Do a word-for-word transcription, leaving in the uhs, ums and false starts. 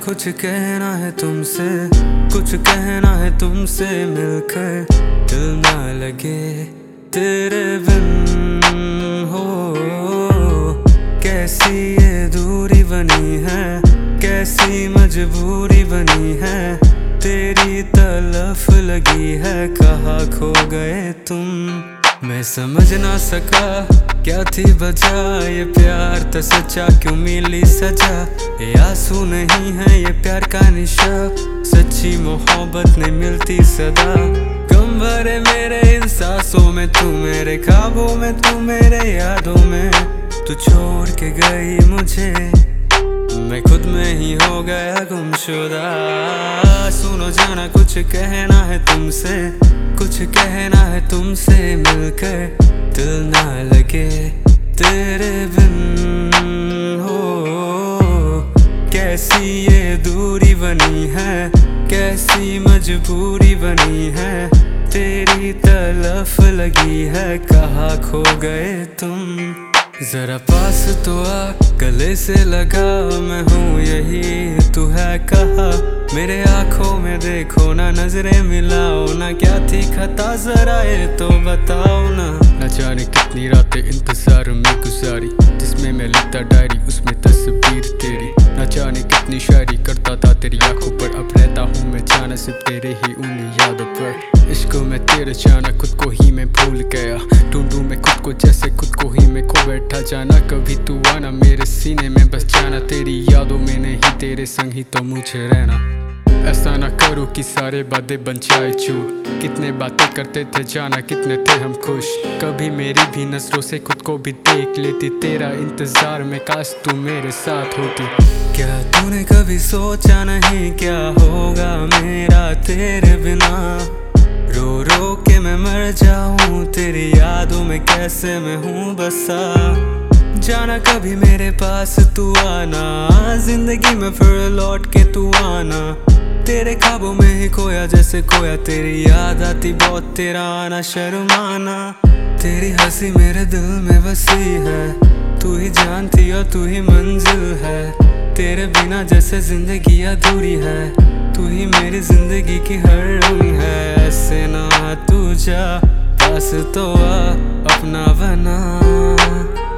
कुछ कहना है तुमसे, कुछ कहना है तुमसे मिलकर, दिल ना लगे तेरे बिन हो। कैसी ये दूरी बनी है, कैसी मजबूरी बनी है, तेरी तलफ लगी है, कहाँ खो गए तुम। मैं समझ ना सका क्या थी वजह, ये प्यार तो सच्चा क्यों मिली सजा। ये आंसू नहीं है ये प्यार का निशा, सच्ची मोहब्बत नहीं मिलती सदा। गम भरे मेरे इन सांसों में तू, मेरे ख्वाबों में तू, मेरे यादों में तू छोड़ के गई मुझे, मैं खुद में ही हो गया गुमशुदा। सुनो जाना कुछ कहना है तुमसे, कुछ कहना है तुमसे मिलकर, दिल ना लगे तेरे बिन हो। कैसी ये दूरी बनी है, कैसी मजबूरी बनी है, तेरी तलफ लगी है, कहाँ खो गए तुम। जरा पास तो आ, गले से लगा, मैं हूँ यही तू है कहाँ। मेरे आँखों में देखो ना, नजरें मिलाओ ना, क्या थी खता जरा ये तो बताओ ना। न जाने कितनी रातें इंतजार में गुजारी, जिसमें मैं लिखता डायरी उसमें तस्वीर तेरी। न जाने कितनी शायरी करता था तेरी आंखों पर, अब रहता हूँ मैं जाना सिर्फ तेरे ही उन यादों पर। इश्क में तेरे जाना खुद को ही मैं भूल गया, ढूंढूं मैं खुद को जैसे खुद को ही मैं खो बैठा। जाना कभी तू आना मेरे सीने में बस जाना, तेरी यादों में नहीं तेरे संग ही तो मुझे रहना। ऐसा ना करो कि सारे बातें बन जाए झूठ, कितने बातें करते थे जाना, कितने थे हम खुश। कभी मेरी भी नजरों से खुद को भी देख लेती, तेरा इंतजार में काश तू मेरे साथ होती। क्या तूने कभी सोचा नहीं क्या होगा मेरा तेरे बिना, रो रो के मैं मर जाऊं तेरी यादों में, कैसे मैं हूँ बसा। जाना कभी मेरे पास तू आना, जिंदगी में फिर लौट के तू आना। तेरे ख्वाबों में ही खोया जैसे खोया, तेरी याद आती बहुत तेरा आना शर्माना। तेरी हंसी मेरे दिल में बसी है, तू ही जानती और तू ही मंजिल है। तेरे बिना जैसे जिंदगी अधूरी है, तू ही मेरी जिंदगी की हर रंग है। ऐसे ना तू जा, पास तो आ अपना बना।